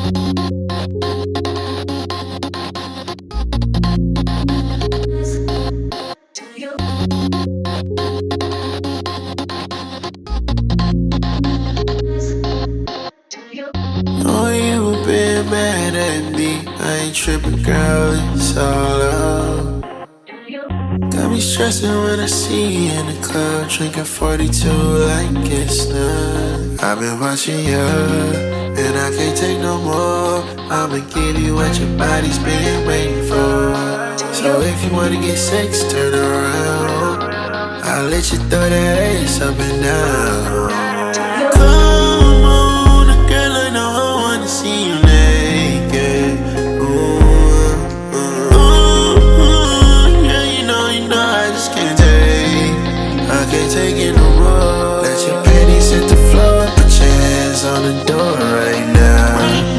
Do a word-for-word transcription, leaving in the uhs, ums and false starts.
Oh, you been mad at me. I ain't tripping, girl, it's all love. Got me stressing when I see you in the club, drinking forty-two like it's none. I've been watching you, and I can't take no more. I'ma give you what your body's been waiting for. So if you wanna get sex, turn around. I'll let you throw that ass up and down. Come on, girl, I know I wanna see you now.